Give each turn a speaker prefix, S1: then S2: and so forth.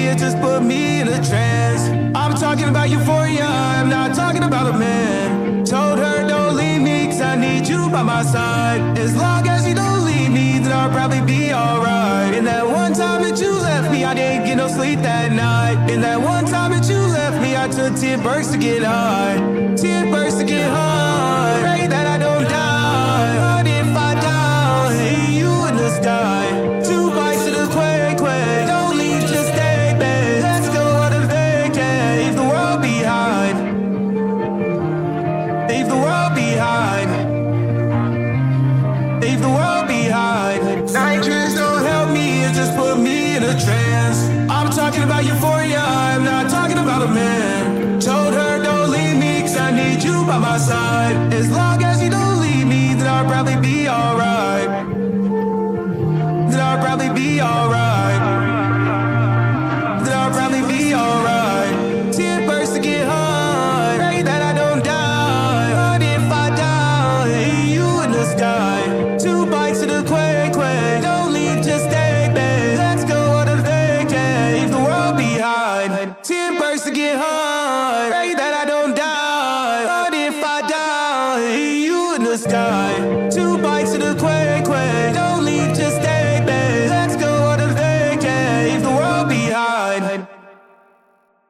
S1: me, it just put me in a trance. I'm talking about euphoria, I'm not talking about a man. Told her don't leave me, cause I need you by my side. As long as you don't leave me, then I'll probably be alright. And that one time that you left me, I didn't get no sleep that night. And that one time that you left me, I took 10 bursts to get high. 10 bursts to get high. Pray that I don't die. But if I die, hey, you in the sky. 2 bites of the quake, quake. Don't leave, just stay, babe. Let's go on a vacay. Leave the world behind. Leave the world behind. Leave the world behind. Nitrous don't help me, it just put me in a trance. I'm talking about euphoria, I'm not talking about a man. Told her don't leave me, cause I need you by my side. As long as you don't leave me, then I'll probably be alright. Then I'll probably be alright. Then I'll probably be alright. 10 bursts to get high. Pray that I don't die. But if I die, hey, you in the sky. 2 bites of the quake, quake. Don't leave, just stay, babe. Let's go on a vacay. Leave the world behind. 10 bursts to get high.